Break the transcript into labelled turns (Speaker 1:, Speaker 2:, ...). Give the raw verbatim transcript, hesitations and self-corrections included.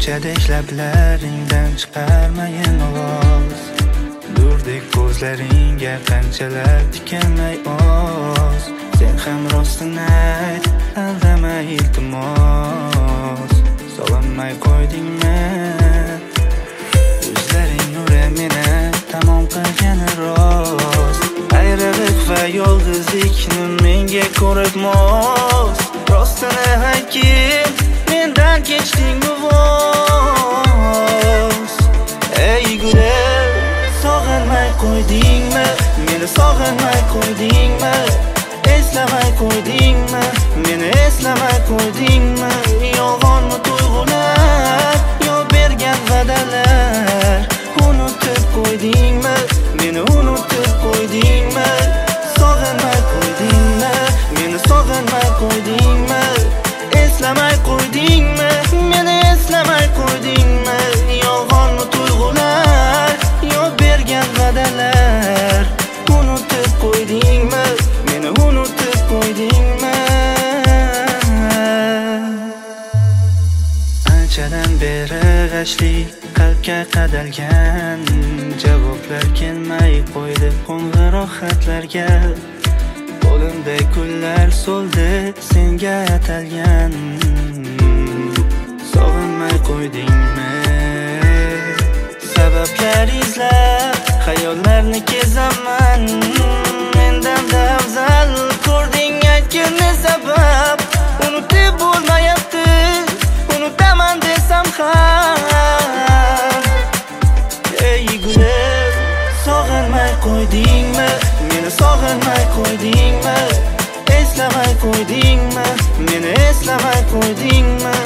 Speaker 1: Shadek lablaringdan chiqarmayin ovoz, durdek ko'zlaringga qanchalar tikanmay oz. Sen ham rostini ayt, aldama iltimos, sog'inmay qo'ydingmi? Yuzlaring nuri meni tamom qilgani rost. Ayriliq va yolg'izlikni menga ko'rak mos. Rostini aytgin, mendan kechdingmi voz? Ey gulam, sog'inmay qo'ydingmi? Meni sog'inmay qo'ydingmi? Eslamay qo'ydingmi? Meni eslamay qo'ydingmi? Yolg'onmi tuyg'ular, yo bergan va'dalar? Unutib qo'ydingmi? Meni unutib qo'ydingmi? Sog'inmay qo'ydingmi? Meni sog'inmay qo'ydingmi? Eslamay qo'ydingmi? Meni eslamay qo'ydingmi? Yolg'onmi tuyg'ular, yo bergan va'dalar? Unutib qo'ydingmi? Meni unutib qo'ydingmi? Anchadan beri g'ashli qalbga qadalgan javoblar kelmay qo'ydi qo'ng'iroq xatlarga. Qo'limda kunlar so'ldi senga atalgan. Sog'inmay qo'ydingmi? Sabablar izlab xayollarni kezaman. Mendanda afzal ko'rding aytgin ne sabab? Unutib bo'lmayapti, unutaman desam ham. Ey gulam, sog'inmay qo'ydingmi? Meni sog'inmay qo'ydingmi? Eslamay qo'ydingmi? Meni eslamay qo'ydingmi?